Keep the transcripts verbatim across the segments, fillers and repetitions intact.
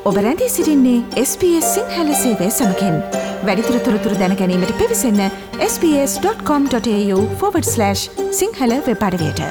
ඔබ රැඳී සිටින්නේ එස් බී එස් සිංහල සේවය සමගින්. වැඩිදුර තොරතුරු දැන ගැනීමට පිවිසන්න S B S dot com dot AU forward slash Sinhala web අඩවියට.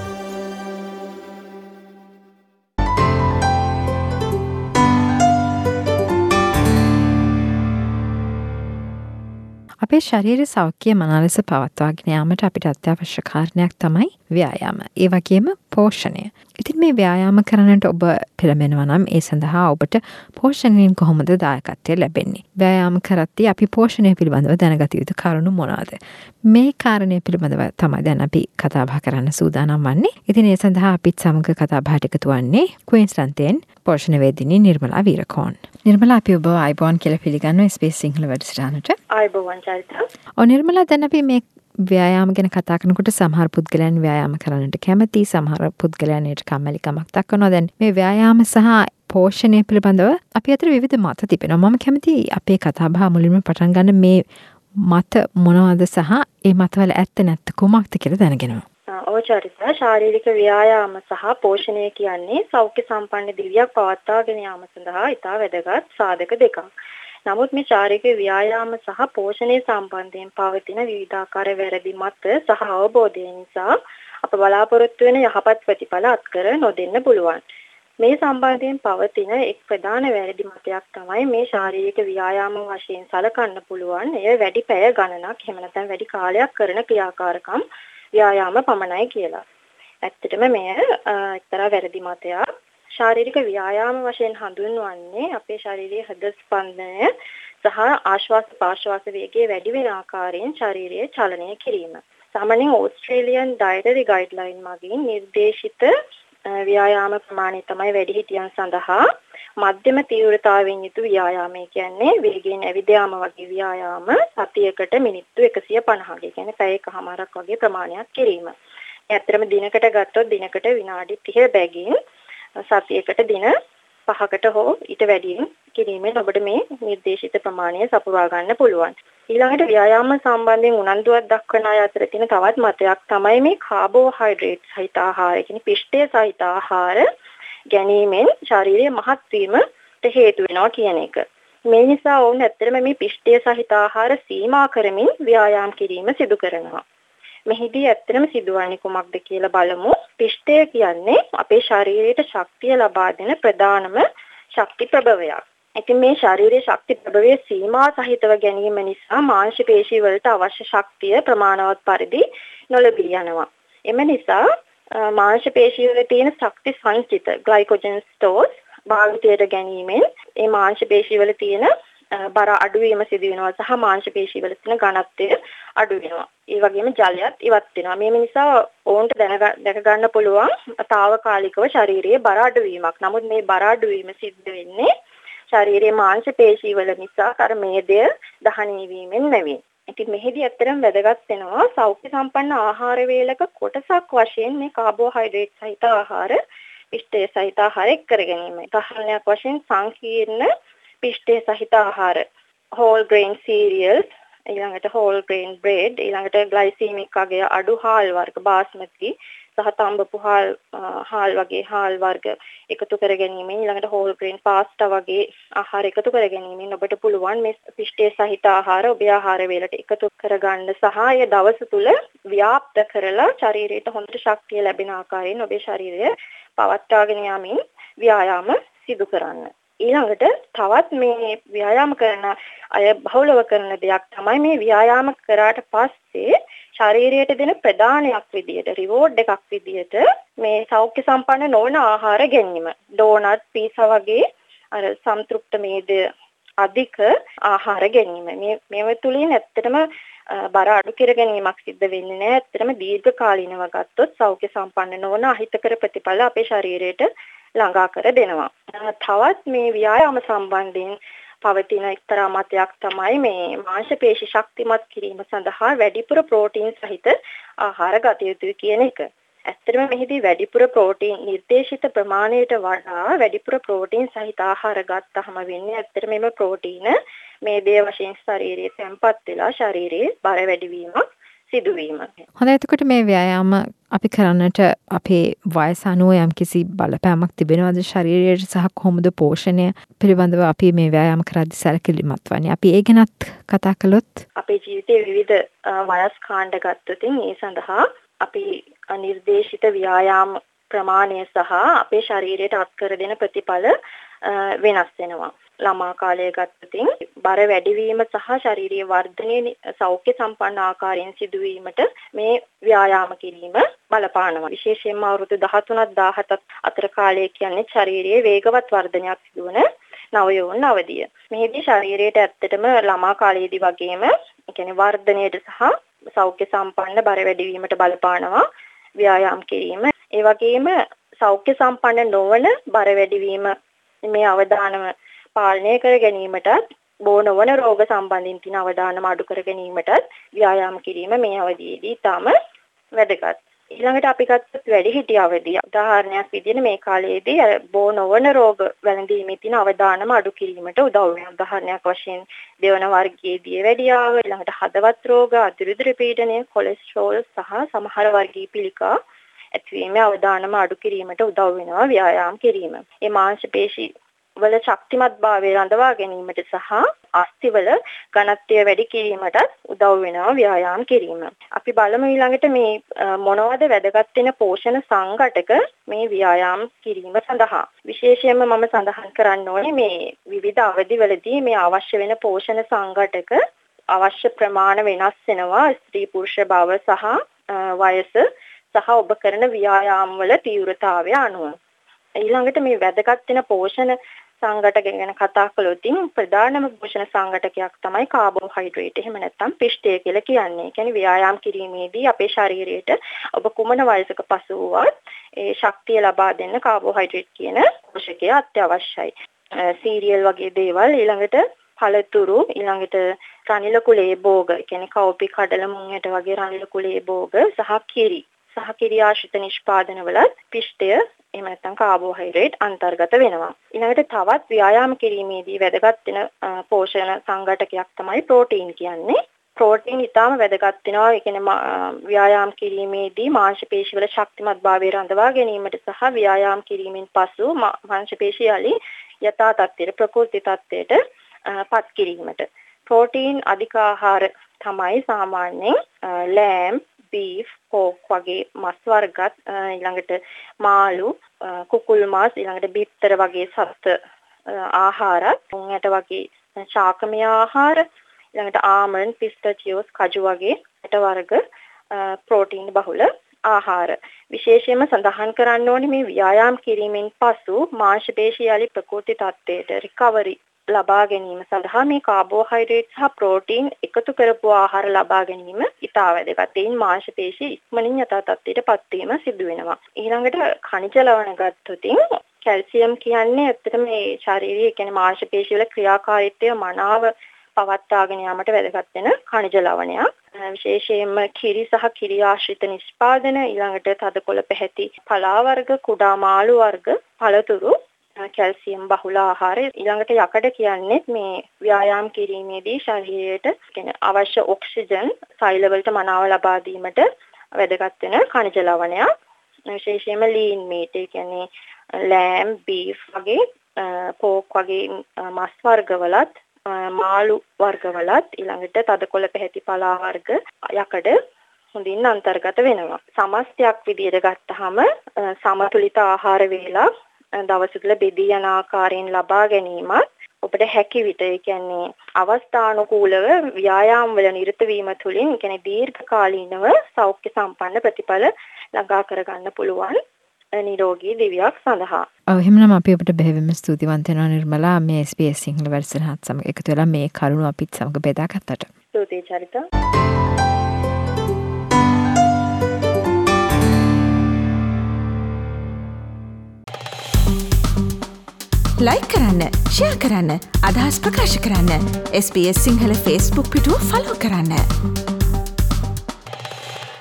අපේ ශරීර සෞඛ්‍ය මනා ලෙස පවත්වාගෙන යාමට අපිට අත්‍යවශ්‍ය කාරණයක් තමයි ව්‍යායාම. ඒ වගේම පෝෂණය. ඉතින් මේ ව්‍යායාම කරන්නට ඔබ පෙළඹෙනවා නම් ඒ සඳහා ඔබට පෝෂණයෙන් කොහොමද දායකත්වය ලැබෙන්නේ? ව්‍යායාම කරද්දී අපි පෝෂණය පිළිබඳව දැනගත යුතු කරුණු මොනවාද? මේ කාරණය පිළිබඳව තමයි දැන් අපි කතා බහ කරන්න සූදානම් වන්නේ. ඉතින් ඒ සඳහා අපිත් සමග කතා බහට එකතු වන්නේ ක්වීන්ස්ලන්තයෙන් පෝෂණ වේදිනී නිර්මලා වීරකෝන්. නිර්මලා, අපි ඔබ ආයිබෝන් කියලා පිළිගන්නවා එස් බී එස් සිංහල වැඩසටහනට. ආයිබෝන් චරිතා. ඔව් නිර්මලා, දැන් අපි මේ ව්‍යායාම ගැන කතා කරනකොට සමහර පුද්ගලයන් ව්‍යායාම කරන්නට කැමති, සමහර පුද්ගලයන් ඒට කම්මැලිකමක් දක්වනවා. දැන් මේ ව්‍යායාම සහ පෝෂණය පිළිබඳව අපි අතර විවිධ මත තිබෙනවා. මම කැමති අපේ කතා බහ මුලින්ම පටන් ගන්න මේ මත මොනවද සහ ඒ මතවල ඇත්ත නැත්ත කුමක්ද කියලා දැනගෙනවා. ඔව් චරිතා, ශාරීරික ව්‍යායාම සහ පෝෂණය කියන්නේ සෞඛ්‍ය සම්පන්න දිවියක් පවත්වාගෙන යාම සඳහා ඉතා වැදගත් සාධක දෙකක්. නමුත් මේ ශාරීරික ව්‍යායාම සහ පෝෂණය සම්බන්ධයෙන් පවතින විවිධාකාර වැරදි මත සහ අවබෝධය නිසා අප බලාපොරොත්තු වෙන යහපත් ප්‍රතිඵල අත්කර නොදෙන්න පුළුවන්. මේ සම්බන්ධයෙන් පවතින එක් ප්‍රධාන වැරදි මතයක් තමයි මේ ශාරීරික ව්‍යායාම වශයෙන් සලකන්න පුළුවන් එය වැඩි පැය ගණනක් එහෙම නැත්නම් වැඩි කාලයක් කරන ක්‍රියාකාරකම් ව්‍යායාම පමණයි කියලා. ඇත්තටම මෙය එක්තරා වැරදි මතයක්. ශාරීරික ව්‍යායාම වශයෙන් හඳුන්වන්නේ අපේ ශාරීරික හෘද ස්පන්දනය සහ ආශ්වාස ප්‍රාශ්වාස වේගය වැඩි වෙන ආකාරයෙන් ශරීරය චලනය කිරීම. සාමාන්‍යයෙන් ඕස්ට්‍රේලියන් ඩයටරි ගයිඩ්ලයින් මගින් නිර්දේශිත ව්‍යායාම ප්‍රමාණය තමයි වැඩිහිටියන් සඳහා මධ්‍යම තීව්‍රතාවයෙන් යුතු ව්‍යායාමය කියන්නේ වේගයෙන් ඇවිද යාම වගේ ව්‍යායාම සතියකට මිනිත්තු එකසිය පනහක. ඒ කියන්නේ පැය එකහමාරක් වගේ ප්‍රමාණයක් කිරීම. ඒ ඇත්තටම දිනකට ගත්තොත් දිනකට විනාඩි තිහ බැගින් සතියකට දින පහකට හෝ ඊට වැඩියෙන් කිරීමෙන් ඔබට මේ නිර්දේශිත ප්‍රමාණය සපුරා ගන්න පුළුවන්. ඊළඟට ව්‍යායාම සම්බන්ධයෙන් උනන්දුවක් දක්වන අය අතර තියෙන තවත් මතයක් තමයි මේ කාබෝහයිඩ්‍රේට් සහිත ආහාර, කියන්නේ පිෂ්ඨය සහිත ආහාර ගැනීමෙන් ශාරීරික මහත් වීමට හේතු වෙනවා කියන එක. මේ නිසා ඔවුන් ඇත්තටම මේ පිෂ්ඨය සහිත ආහාර සීමා කරමින් ව්‍යායාම කිරීම සිදු කරනවා. මෙහිදී ඇත්තටම සිදුවන්නේ කුමක්ද කියලා බලමු. පිෂ්ඨය කියන්නේ අපේ ශරීරයට ශක්තිය ලබා දෙන ප්‍රධානම ශක්ති ප්‍රභවයක්. ඉතින් මේ ශාරීරික ශක්ති ප්‍රභවය සීමා සහිතව ගැනීම නිසා මාංශ පේශී වලට අවශ්‍ය ශක්තිය ප්‍රමාණවත් පරිදි නොලැබී යනවා. එම නිසා මාංශ පේශී වල තියෙන ශක්ති සංචිත ග්ලයිකෝජන් ස්ටෝර්ස් භාවිතයට ගැනීමෙන් ඒ මාංශ පේශී වල තියෙන බර අඩුවීම සිදු වෙනවා සහ මාංශ පේශී වල තියෙන ඝනත්වය අඩු වෙනවා. ඒ වගේම ජලයත් ඉවත් වෙනවා. මේ නිසා ඕන්ට දැක ගන්න පුළුවන් తాවකාලිකව ශාරීරියේ බර අඩුවීමක්. නමුත් මේ බර අඩුවීම සිද්ධ වෙන්නේ ශාරීරියේ මාංශ පේශී වල නිසා කර මේදය දහනය වීමෙන් නෙවෙයි. ඉතින් මෙහිදී ඇත්තටම වැදගත් වෙනවා සෞඛ්‍ය සම්පන්න ආහාර වේලක කොටසක් වශයෙන් මේ කාබෝහයිඩ්‍රේට් සහිත ආහාර, පිෂ්ඨය සහිත ආහාර එක් කර ගැනීම. උදාහරණයක් වශයෙන් සංකීර්ණ පිෂ්ඨය සහිත ආහාර, whole grain cereals, ඊළඟට whole grain bread, ඊළඟට ග්ලයිසීමික් අගය අඩු හාල් වර්ග, බාස්මති සහ තඹපු හාල් හාල් වගේ හාල් වර්ග එකතු කර ගැනීමෙන්, ඊළඟට whole grain pasta වගේ ආහාර එකතු කර ගැනීමෙන් ඔබට පුළුවන් මේ පිෂ්ඨය සහිත ආහාර ඔබේ ආහාර වේලට එකතු කරගන්න සහ ඒ දවස තුල ව්‍යාප්ත කරලා ශරීරයට හොඳට ශක්තිය ලැබෙන ආකාරයෙන් ඔබේ ශරීරය පවත්වාගෙන යාමින් ව්‍යායාම සිදු කරන්න. ඊළඟට තවත් මේ ව්‍යායාම කරන අය බහුලව කරන දෙයක් තමයි මේ ව්‍යායාම කරාට පස්සේ ශරීරයට දෙන ප්‍රදානයක් විදියට, රිවෝඩ් එකක් විදියට මේ සෞඛ්‍ය සම්පන්න නොවන ආහාර ගැනීම. ඩෝනට්, පීසා වගේ අර සම්තෘප්ත මේද අධික ආහාර ගැනීම. මේ මේව තුලින් ඇත්තටම බර අඩු කර ගැනීමක් සිද්ධ වෙන්නේ නැහැ. ඇත්තටම දීර්ඝ කාලීනව ගත්තොත් සෞඛ්‍ය සම්පන්න නොවන අහිතකර ප්‍රතිඵල අපේ ශරීරයට ළඟා කර දෙනවා. තවත් මේ ව්‍යායාම සම්බන්ධයෙන් පවතින එක්තරා මතයක් තමයි මේ මාංශ පේශි ශක්තිමත් කිරීම සඳහා වැඩිපුර ප්‍රෝටීන් සහිත ආහාර ගත යුතුයි කියන එක. ඇත්තටම මෙහිදී වැඩිපුර ප්‍රෝටීන් නිර්දේශිත ප්‍රමාණයට වඩා වැඩිපුර ප්‍රෝටීන් සහිත ආහාර ගත්තහම වෙන්නේ ඇත්තටම මේ ප්‍රෝටීන මේ දේ වශයෙන් ශරීරයේ තැම්පත් වෙලා ශරීරයේ බර වැඩිවීමක් සිදුවීම. හොඳයි, එතකොට මේ ව්‍යායාම අපි කරන්නට අපේ වයස අනුව යම්කිසි බලපෑමක් තිබෙනවද ශරීරයට සහ කොහොමද පෝෂණය පිළිබඳව අපි මේ ව්‍යායාම කරද්දී සැලකිලිමත් වන්නේ? අපි ඒ ගැනත් කතා කළොත් අපේ ජීවිතයේ විවිධ වයස් කාණ්ඩ ගත්තොත් ඒ සඳහා අපි නිර්දේශිත ව්‍යායාම ප්‍රමාණය සහ අපේ ශරීරයට අත්කර දෙන ප්‍රතිඵල වෙනස් වෙනවා. ළමා කාලයේ ගත්තොත් බර වැඩිවීම සහ ශාරීරික වර්ධනයේ සෞඛ්‍ය සම්පන්න ආකාරයෙන් සිදුවීමට මේ ව්‍යායාම කිරීම බලපානවා. විශේෂයෙන්ම අවුරුදු දහතුනක් දාහතක් අතර කාලය කියන්නේ ශාරීරියේ වේගවත් වර්ධනයක් සිදුවන නවයෝන් අවධිය. මෙහිදී ශරීරයට ඇත්තටම ළමා කාලයේදී වගේම කියන්නේ වර්ධනයට සහ සෞඛ්‍ය සම්පන්න බර වැඩිවීමට බලපානවා ව්‍යායාම කිරීම. ඒ වගේම සෞඛ්‍ය සම්පන්න නොවන බර වැඩිවීම මේ අවදානම පාලනය කර ගැනීමටත් බෝ නොවන රෝග සම්බන්ධින් තියෙන අවදානම අඩු කර ගැනීමටත් ව්‍යායාම කිරීම මේ අවධියේදී තාම වැදගත්. ඊළඟට අපි ගත්තොත් වැඩිහිටි අවධිය. උදාහරණයක් විදිහට මේ කාලයේදී බෝ නොවන රෝග වැළඳීමේ තියෙන අවදානම අඩු කිරීමට උදව් වෙනවා. උදාහරණයක් වශයෙන් දෙවන වර්ගයේ දියවැඩියාව, ඊළඟට හදවත් රෝග, අතිරිද්‍ර පීඩනය, කොලෙස්ටරෝල් සහ සමහර වර්ගීය පිළිකා ඇතිවීමේ අවදානම අඩු කිරීමට උදව් වෙනවා ව්‍යායාම කිරීම. මේ මාංශ පේශි වල ශක්තිමත්භාවය රඳවා ගැනීමට සහ අස්ථිවල ඝනත්වය වැඩි කිරීමට උදව් වෙනවා ව්‍යායාම කිරීම. අපි බලමු ඊළඟට මේ මොනවද වැදගත් වෙන පෝෂණ සංඝටක මේ ව්‍යායාම කිරීම සඳහා. විශේෂයෙන්ම මම සඳහන් කරන්න ඕනේ මේ විවිධ අවධිවලදී මේ අවශ්‍ය වෙන පෝෂණ සංඝටක අවශ්‍ය ප්‍රමාණ වෙනස් වෙනවා ස්ත්‍රී පුරුෂ බව සහ වයස සහ ඔබ කරන ව්‍යායාම වල තීව්‍රතාවය අනුව. ඊළඟට මේ වැදගත් වෙන පෝෂණ සංඝටක ගැන කතා කළොත් ප්‍රධානම පෝෂණ සංඝටකයක් තමයි කාබෝහයිඩ්‍රේට්. එහෙම නැත්නම් පිෂ්ඨය කියලා කියන්නේ. ඒ කියන්නේ ව්‍යායාම කිරීමේදී අපේ ශරීරයට ඔබ කුමන වයසක පසු වුවත් ඒ ශක්තිය ලබා දෙන්න කාබෝහයිඩ්‍රේට් කියන පෝෂකය අත්‍යවශ්‍යයි. සීරියල් වගේ දේවල්, ඊළඟට පළතුරු, ඊළඟට රනිල කුලේ භෝග, ඒ කියන්නේ කව්පි, කඩල, මුං ඇට වගේ රනිල කුලේ භෝග සහ කිරි සහ කිරි ආශ්‍රිත නිෂ්පාදනවලත් පිෂ්ඨය එහෙම නැත්නම් කාබෝහයිඩ්‍රේට් අන්තර්ගත වෙනවා. ඊළඟට තවත් ව්‍යායාම කිරීමේදී වැදගත් වෙන පෝෂණ සංඝටකයක් තමයි ප්‍රෝටීන් කියන්නේ. ප්‍රෝටීන් ඊටාම වැදගත් වෙනවා. ඒ කියන්නේ ව්‍යායාම කිරීමේදී මාංශ පේශි වල ශක්තිමත්භාවය රඳවා ගැනීමට සහ ව්‍යායාම කිරීමෙන් පසු මාංශ පේශි යලි යථා තත්ත්වයට ප්‍රකෘති තත්ත්වයට පත් කිරීමට. ප්‍රෝටීන් අධික ආහාර තමයි සාමාන්‍යයෙන් ලෑම්, බීෆ්, පෝක් වගේ මස් වර්ගත්, ඊළඟට මාළු, කුකුල් මාස්, ඊළඟට බිත්තර වගේ සත්ත්ව ආහාරත්, මුං ඇට වගේ ශාකමය ආහාර, ඊළඟට ආමන්ඩ්, පිස්තාචියෝස්, කජු වගේ ඇට වර්ග ප්‍රෝටීන් බහුල ආහාර. විශේෂයෙන්ම සඳහන් කරන්න ඕනේ මේ ව්‍යායාම කිරීමෙන් පසු මාංශ පේශි යලි ප්‍රකෘති තත්ත්වයට රිකවරි ලබා ගැනීම සඳහා මේ කාබෝහයිඩ්‍රේට් සහ ප්‍රෝටීන් එකතු කරපු ආහාර ලබා ගැනීම ඉතා වැදගත්. එයින් මාංශ පේශි ඉක්මනින් යථා තත්ත්වයට පත් වීම සිදු වෙනවා. ඊළඟට khනිජ ලවණ ගත්තොත් කැල්සියම් කියන්නේ ඇත්තටම මේ ශාරීරික කියන්නේ මාංශ පේශි වල ක්‍රියාකාරීත්වය මනාව පවත්වාගෙන යාමට වැදගත් වෙන khනිජ ලවණයක්. විශේෂයෙන්ම කිරි සහ කිරි ආශ්‍රිත නිෂ්පාදන, ඊළඟට තදකොළ පැහැති පලා වර්ග, කුඩා මාළු වර්ග, පළතුරු, කැල්සියම් බහුල ආහාර. ඊළඟට යකඩ කියන්නේ මේ ව්‍යායාම කිරීමේදී ශරීරයට කියන්නේ අවශ්‍ය ඔක්සිජන් සෛල වලට මනාව ලබා දීමට වැදගත් වෙන khනිජ ලවණයක්. විශේෂයෙන්ම ලීන් මීට්, ඒ කියන්නේ ලෑම්, බීෆ් වගේ, පෝක් වගේ මස් වර්ගවලත්, මාළු වර්ගවලත්, ඊළඟට තදකොළ පැහැති පලා වර්ග යකඩ හොඳින් අන්තර්ගත වෙනවා. සමස්තයක් විදිහට ගත්තාම සමතුලිත ආහාර වේලා දවස තුළ බෙදී යන ආකාරයෙන් ලබා ගැනීමත් ඔබට හැකි විට ඒ කියන්නේ අවස්ථානුකූලව ව්‍යායාම වල නිරත වීම තුළින් කියන්නේ දීර්ඝ කාලීනව සෞඛ්‍ය සම්පන්න ප්‍රතිඵල ළඟා කරගන්න පුළුවන් නිරෝගී දිවියක් සඳහා. ඔව් එහෙමනම් අපි ඔබට බෙහෙවින්ම ස්තුතිවන්ත වෙනවා නිර්මලා මේ එස් බී එස් සිංහල වැඩසටහනත් සමග එකතු වෙලා මේ කරුණු අපිත් සමග බෙදාගත්තට. ස්තුතියි චරිතා. ලයික් කරන්න, ෂෙයා කරන්න, අදහස් ප්‍රකාශ කරන්න. S B S Sinhala Facebook පිටුව ෆලෝ කරන්න.